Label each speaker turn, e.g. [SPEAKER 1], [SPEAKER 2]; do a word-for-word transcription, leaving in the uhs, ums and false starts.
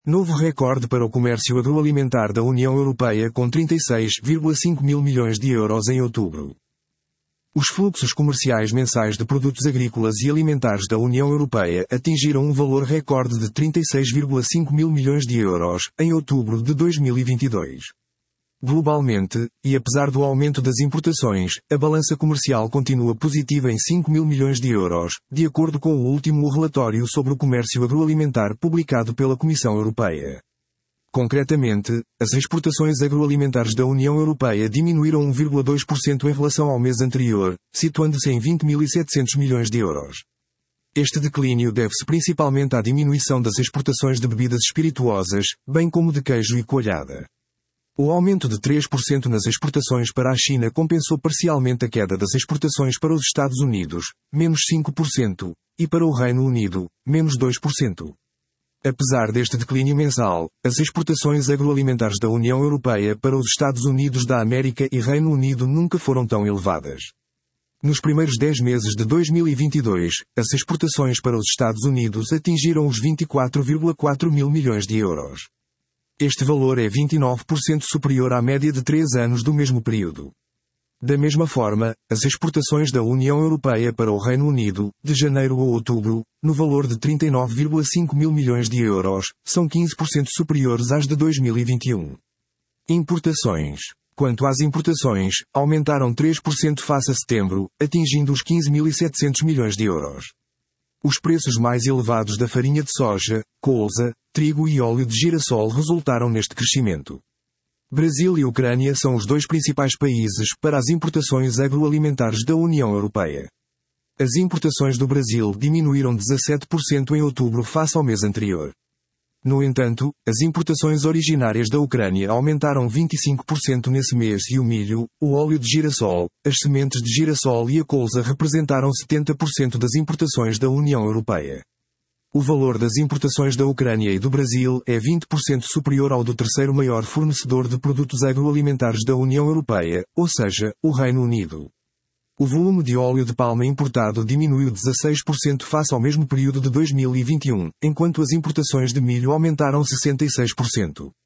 [SPEAKER 1] Novo recorde para o comércio agroalimentar da União Europeia com trinta e seis vírgula cinco mil milhões de euros em outubro. Os fluxos comerciais mensais de produtos agrícolas e alimentares da União Europeia atingiram um valor recorde de trinta e seis vírgula cinco mil milhões de euros, em outubro de dois mil e vinte e dois. Globalmente, e apesar do aumento das importações, a balança comercial continua positiva em cinco mil milhões de euros, de acordo com o último relatório sobre o comércio agroalimentar publicado pela Comissão Europeia. Concretamente, as exportações agroalimentares da União Europeia diminuíram um vírgula dois por cento em relação ao mês anterior, situando-se em vinte mil e setecentos milhões de euros. Este declínio deve-se principalmente à diminuição das exportações de bebidas espirituosas, bem como de queijo e coalhada. O aumento de três por cento nas exportações para a China compensou parcialmente a queda das exportações para os Estados Unidos, menos cinco por cento, e para o Reino Unido, menos dois por cento. Apesar deste declínio mensal, as exportações agroalimentares da União Europeia para os Estados Unidos da América e Reino Unido nunca foram tão elevadas. Nos primeiros dez meses de dois mil e vinte e dois, as exportações para os Estados Unidos atingiram os vinte e quatro vírgula quatro mil milhões de euros. Este valor é vinte e nove por cento superior à média de três anos do mesmo período. Da mesma forma, as exportações da União Europeia para o Reino Unido, de janeiro a outubro, no valor de trinta e nove vírgula cinco mil milhões de euros, são quinze por cento superiores às de dois mil e vinte e um. Importações. Quanto às importações, aumentaram três por cento face a setembro, atingindo os quinze mil e setecentos milhões de euros. Os preços mais elevados da farinha de soja, colza, trigo e óleo de girassol resultaram neste crescimento. Brasil e Ucrânia são os dois principais países para as importações agroalimentares da União Europeia. As importações do Brasil diminuíram dezassete por cento em outubro face ao mês anterior. No entanto, as importações originárias da Ucrânia aumentaram vinte e cinco por cento nesse mês e o milho, o óleo de girassol, as sementes de girassol e a colza representaram setenta por cento das importações da União Europeia. O valor das importações da Ucrânia e do Brasil é vinte por cento superior ao do terceiro maior fornecedor de produtos agroalimentares da União Europeia, ou seja, o Reino Unido. O volume de óleo de palma importado diminuiu dezasseis por cento face ao mesmo período de dois mil e vinte e um, enquanto as importações de milho aumentaram sessenta e seis por cento.